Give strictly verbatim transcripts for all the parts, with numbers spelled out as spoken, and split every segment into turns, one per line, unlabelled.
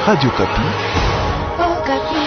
Radio Kapi.
Oh, Kapi.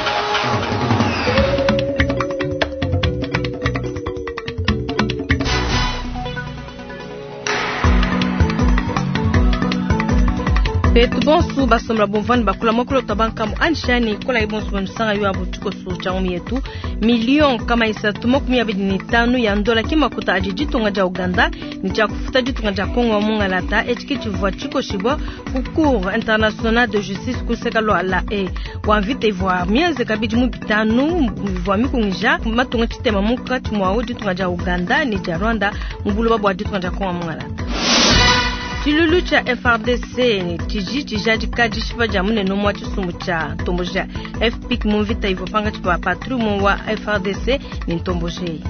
Betu bonsu basomla bonvani bakula mokolo tabanka mu anshani kola ibonsu banusanga yo abutuko su changu yetu milion kama isatu makumi abiri n'itanu ya ndola kimakuta ajiji tunga ja Uganda ni cha kufuta jitunga ja Kongo wa mungalata echiki chivwa chiko shibwa ku Cour internationale de justice kusekalo ala e wanvite ivwa mienze kabidi mu bitanu ivwa mikunja matunga chitema muka tumwa jitunga ja Uganda ni ja Rwanda mbulo babu jitunga ja Kongo wa mungalata. Chilulu cha F R D C ni tiji tijaji kaji shiva jamune no mwa chisumu cha tomboja F P K mumvita hivyo panga chipa patrumo wa F R D C ni tomboje.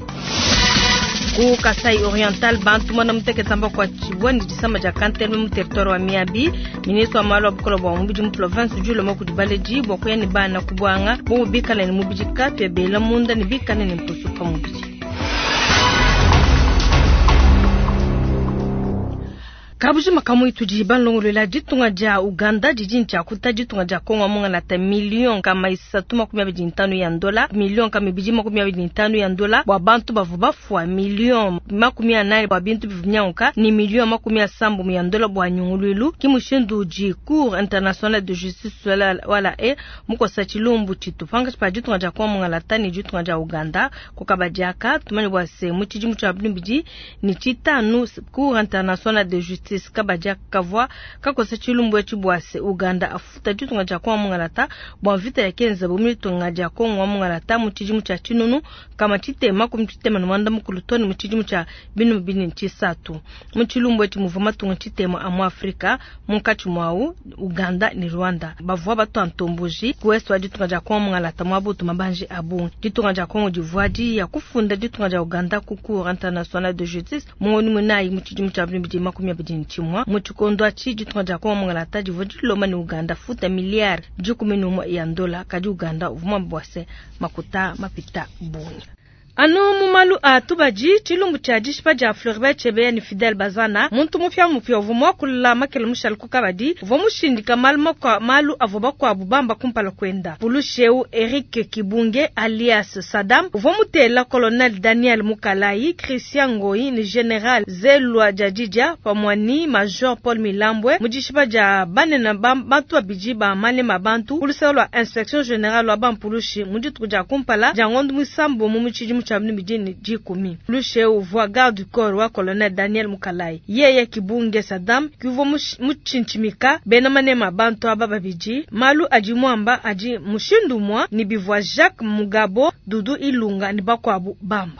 Ku Kasai Oriental bantu mwana mteke tamba kwa chibwa ni jisama ja kantene mu territoire wa Miabi ministre wa malo bukolo bwa mubiji mu province julo moko dibaleji boko yani bana kubwanga bo bikala ni mubiji katu ya bela munda ni bikala ni mpusuka mubiji. Kabuji makamu itujiban longolo la jitunga ja Uganda jijini cha kuta jitunga ja Kongo munga la ta milion kama isatu makumi abiri n'itanu ya ndola milion kama biji makumi abiri n'itanu ya ndola wa bantu bavuba fwa milion makumi anane wa bintu bivunyanka ni milion makumi asambu ya ndola bwa nyungululu kimushindu ji Cour internationale de justice wala, wala e muko sa chilumbu chitu panga pa jitunga ja Kongo munga la ta ni jitunga ja Uganda kukabajaka tumani bwa se muchiji mucha biji ni chitanu Cour internationale de justice kabaja kavwa kakosa chilumbu chibwase Uganda afuta jitunga ja Kongo mungalata bwa vita ya kenza bumili tunga ja Kongo mungalata muchijimu cha chinunu kama chitema kumchitema nwanda mukulutoni muchijimu cha binu bini nchisatu muchilumbu chimuvuma tunga chitema amu Afrika munkachumwau Uganda ni Rwanda bavwa batu antombuji kuwestu jitunga ja Kongo mungalata mwabutu mabanji abu jitunga ja Kongo jivuaji ya kufunda jitunga ja Uganda ku Cour internationale de justice mwoni munayi muchijimu cha binu bini makumi abiri chimwa muchukondo achi jitunga ja Kongo mungalata jivoji loma ni Uganda futa miliari jukumi n'umwe ya ndola kaji Uganda uvuma bwase makuta mapita buni. Ano mumalu atubaji chilumbu cha jishpa ja Fleurbert Chebeya ni Fidel Bazana muntu mufya mufya uvumwa kula makele mushal kukabadi uvomu shindika malu kwa malu avoba kwa bubamba kumpala kwenda pulusheu Eric Kibunge alias Saddam uvomu tela Colonel Daniel Mukalai Christian Ngoi ni General Zelwa Jajija pamwani Major Paul Milambwe mujishpa ja bane na bantu abiji ba male mabantu pulusewa Inspection General wa bampulushi mujitu ja kumpala jangondu musambo mumuchiji chamni mijini jikumi lushe uvwa garde du corps wa Colonel Daniel Mukalai yeye Kibunge Saddam kivo muchinchimika bena manema bantu ababa biji malu aji mwamba aji mushindumwa ni bivwa Jacques Mugabo Dudu Ilunga ni bakwabu bamba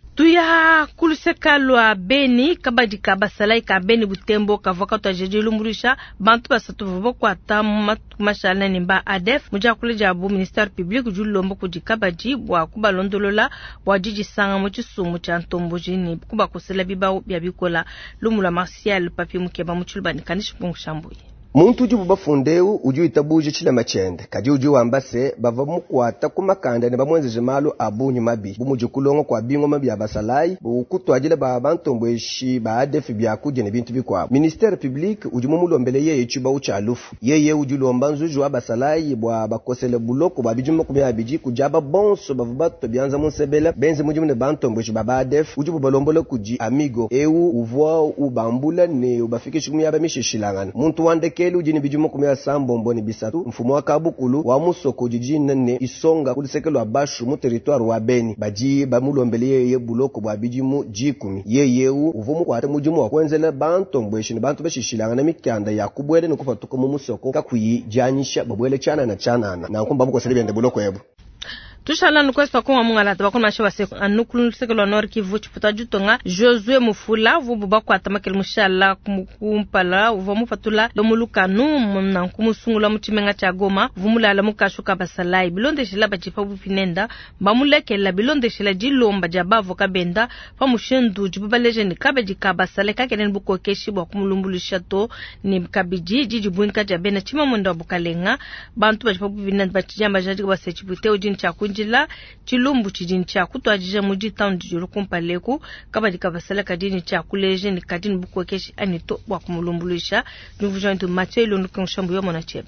tuya kulusekalwa Beni kabadi kabasalai ka Beni Butembo kavoka to jeje lumburisha bantu basatu vubo kwa tamu mashala nimba adef muja kuleja bu ministère public julombo kujikabadi bwa kubalondolola bwa jiji sanga mu chisumu cha ntombojini kuba kusela biba bya bikola lumula Martial papi mukeba muchulbani kanishi kungu
muntu uju bafundeu uju itabuje chila machende kaji uju wambase bava mukwata kumakanda ne bamwenzeje malu abunyu mabi bumuju kulongo kwa bingo mabi abasalai ukutwagile ba bantombweshi ba adefi bya kuje ne bintu bikwa ministère public uju mumulombele yeye chuba ucha alufu yeye uju lomba nzuju abasalai bwa bakosele buloko babijuma kumya abiji kujaba bonso bavubato byanza munsebela benze muju ne bantombweshi baba adef uju balombole kuji amigo eu uvwa ubambula ne ubafikisha kumya abamishishilangana muntu wandeke Kelu jini bijumo kumea sambo mboni bisatu mfumo wa kabukulu wa musoko jijini nene isonga kulisekelo wa bashu mu territoire wa Beni baji bamulo mbele ye buloko bwa bijimu jikumi ye yeu uvumu kwa ate mujimu wa kwenzele banto mbweshi ni bantu beshishilanga na mikyanda ya kubwele ni kufatuko mu musoko kakuyi janyisha babwele chana na chana na nkumba muko selibende buloko yebu.
Tushala nukwesta kwa mungalata bakona mashewa seku anukulu sekelo nor Kivu chiputa jutonga Josue Mufula vubu bakwa tamakele mushala kumukumpala uvomu fatula lomuluka nu na kumusungula muchimenga cha Goma vumula la mukashuka basalai bilonde shila bachipa bupinenda bamuleke la bilonde shila jilomba jabavo kabenda pamushendu jibubaleje ni kabeji kabasale kakenen buko keshi bwa kumulumbulisha to ni kabiji jiji buinka jabena chima mwenda bukalenga bantu bachipa bupinenda bachijamba jaji basechipute ujini cha jila chilumbu chijini cha kutwajije muji town juru kumpaleku kabadi kabasala kadini cha kuleje ni kadini bukwekeshi anito bwa kumulumbuluisha nuvuja ndu Mathieu Lunukan shambu yo mona cheba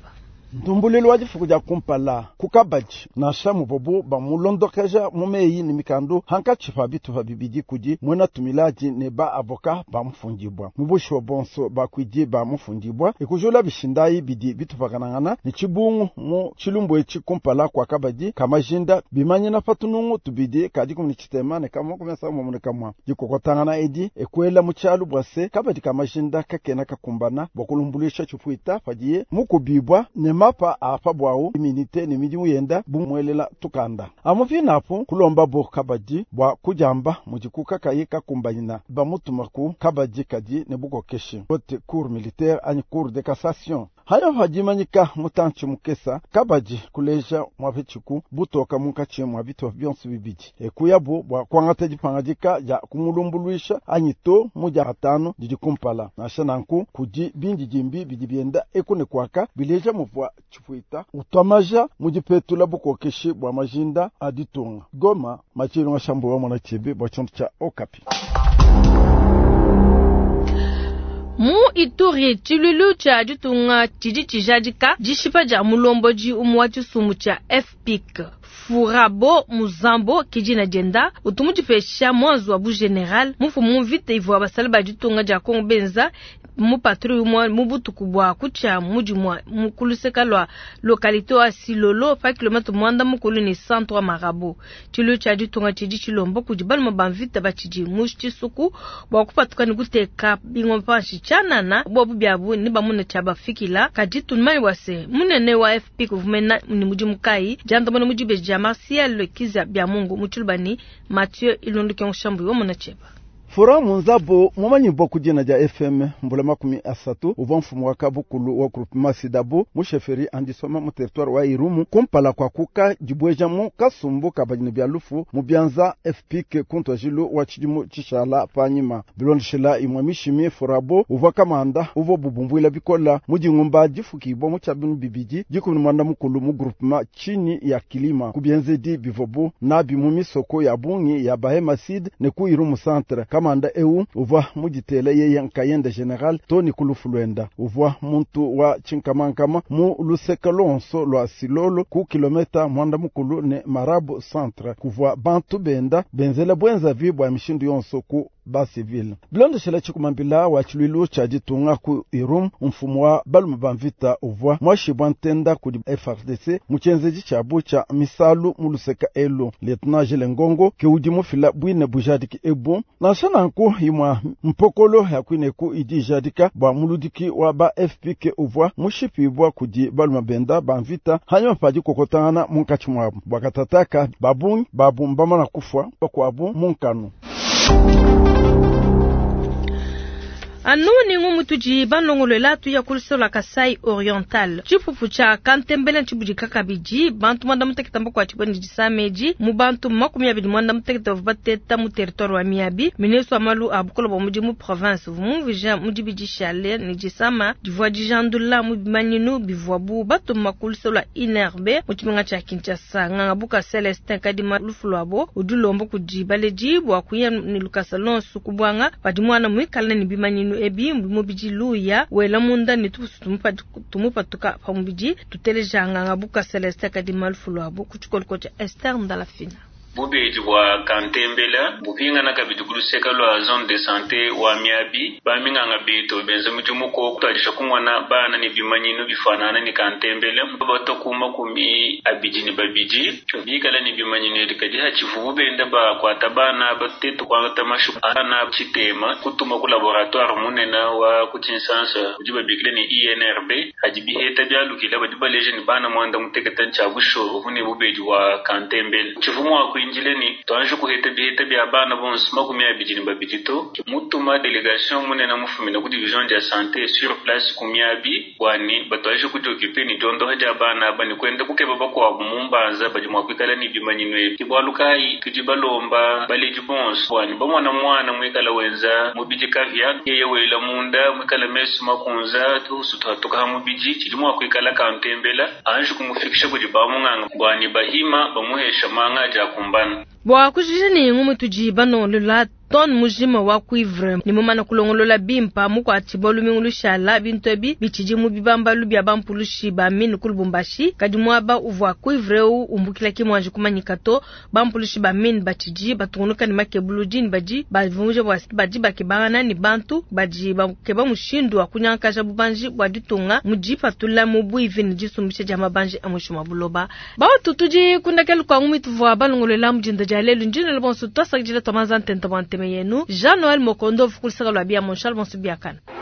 ndumbulilo wajifu kuja kumpala kukabaji na shamu bobo ba mulondokeja mumeyi ni mikando hanka chifa bitu fa bibiji kuji mwena tumilaji ne ba avoka ba mfungibwa mubusho bonso ba kuji ba mfungibwa ikujula bishindayi bidi bitu fakanangana ni chibungu mu chilumbo echi kumpala kwa kabaji kama jinda bimanyi na fatunungu tubidi kaji kumni chitema ne kama kumesa mu ne kama jikokotangana edi ekwela muchalu bwase kabaji kama jinda kakena kakumbana bokulumbulisha chufuita fajiye mukubibwa ne mapa afa bwao iminite ni miji muyenda bumwelela tukanda amufi napo kulomba bo kabaji bwa kujamba mujikuka kayika kumbanyina bamutumaku kabaji kaji ne buko keshi bote cour militaire ani cour de cassation hayo hajimanyika mutanchi mukesa kabaji kuleja mwavichiku butoka munkachi mwavito byonse bibiji ekuyabo bwa kwangata jipangajika ja kumulumbuluisha anyito muja hatano jijikumpala nashananku kuji bingi jimbi bijibienda ekune kwaka bileja muvwa chifuita utamaja mujipetula bukokeshi bwa majinda aditunga Goma machiro ngashambo wa mwana chebe bwa chombo cha Okapi.
Mu Ituri chilulu cha jutunga chiji chijadika jishipa ja mulombo ji umwachi sumu cha F P I C Furabo Muzambo kijina jenda utumuji fesha mwanzo wa bu general mufu muvite ivu abasaliba jutunga ja Kongo benza mu patrouille mwa mubutu kubwa kucha muji mwa mukuluseka lwa localité wa Silolo fa kilomètre mwanda mukulu ni cent trois Marabo chilulu cha jutunga chiji chilombo kujibal mabamvita bachiji mushti suku bwa kupatuka ni guteka bingo panshi chanana bobu byabu ni bamune chaba fikila kajitu mai wase munene wa F P I C kuvumena ni muji mukai janda mwana muji beja Martial Kiza bya Mungu muchulbani Mathieu ilonduke nshambu yo muna cheba
Fura munzabo mumanyi boku jina ja F M mbula makumi asatu uvamfumu wakabukulu wa groupement Sidabo musheferi andisoma mu territoire wa Irumu kumpala kwa kuka jibweja mu kasumbu kabajini bya lufu mubyanza F P I C kuntwa jilu wa chijimu chishala panyima bilondishila imwamishimi Furabo uva kamanda uvo bubumbuila bikola muji ngumba jifukibo muchabinu bibiji jikubini mwanda mukulu mu groupement chini ya kilima kubyenze di bivobu na bimumi soko ya bungi ya Bahema Sid ne ku Irumu centre kamanda eu uva mujitele yeye nkayenda general Tony Kulufulwenda uva muntu wa chinkamankama mu lusekalonso lwa Silolo ku kilometa mwanda mukulu ne Marabo centre kuvwa bantu benda benzela bwenza vibwa mishindu yonso ku ba civil bilondo shela chikumambila wa chilwilu cha jitunga ku Irum mfumu wa balumu bamvita uvwa mwashibwa ntenda ku F R D C muchenzeji cha bucha misalu muluseka elo lieutenant Jele Ngongo ke ujimu fila bwine bujadiki ebu na shananku imwa mpokolo ya kwine ku idi jadika bwa muludiki wa ba F P I C uvwa mushipibwa kuji balumu benda bamvita hanyo paji kokotana munkachi mwabu bwakatataka babungi babu mbama na kufwa kwa abu munkanu
anu ni ngumu tuji banongolo la tu ya kulso la Kasai Oriental chifufu cha kantembele chibuji kakabiji bantu mwanda mutekita mbako wa chiboni jisameji mubantu makumi abidi mwanda mutekita vubateta mu territoire wa Miabi minesu amalu abukolo ba muji mu province vumu vija muji biji shale ni jisama divwa jijandula mu bimanyinu bivwa bu batu makulso la Inerbe muchimenga cha Kinshasa nganga buka Celestin kadima lufulwabo udulombo kujibaleji bwa kuya ni Lukasalon sukubwanga padimwana muikala ni bimanyinu ebi mbumubiji luya wela munda ni tumupa tumupa tuka pambiji tutelejanga ngabuka Celeste kadima lufulwabo kuchukolo cha Esther Ndalafina
bubeji wa kantembela bupinga na kabidukulu seka lwa zone de santé wa Miabi baminga ngabito benza mujumuko kutalisha kumwana bana ni bimanyino bifanana ni kantembela bato kuma kumi abijini babiji bikala ni bimanyino dikadi hachifu benda ba kwa tabana bateto kwa tamashu ana chitema kutuma ku laboratoire munena wa kutinsansa ujiba bikile ni I N R B hajibi heta byalukila badiba legend bana mwanda mutekatan chabusho hune bubeji wa kantembela chifumu wa injileni twanju kuhete bihete bya bana bonse makumi abijini babijito mutuma delegation munena mufumina ku division de santé sur place kumyabi wani batwaje kujokipe ni jondo haja bana bani kwenda kukeba bakwa mumbanza baji mwakwikala ni bimanyinwe kibwalukai kijibalomba baleji bonse wani bamwana mwana mwikala wenza mubiji kavya yeye wela munda mwikala mesu makunza tusuta tuka mubiji kijimwa kwikala kantembela anju kumufikisha kujibamu nganga wani bahima bamuhesha manga ja kumba
Bwa kujijani ngumu tujiba no lula ton mujima wa kuivre ni mumana kulongolola bimpa muko atibolu mingulu shala bintobi bichiji mu bibamba lubi abampulu shiba min kulbumbashi kadimwa ba uvwa kuivre u umbukila kimwanje kumanyikato bampulu shiba min bachiji batunuka ni makebulujin baji bavunje bwasi baji bakibana ni bantu baji bakeba mushindu akunyanka jabu banji bwaditunga mujipa tula mubu ivini jisumbishe jama banji amushuma buloba ba tutuji kundakelu kwa ngumi tuvwa balongolola mjinda jalelu njina lebonsu tosa jila tomazan tentabante meyenu Jean Noël Mokondo fukulsaka lwa bia monshal bonsu biakan.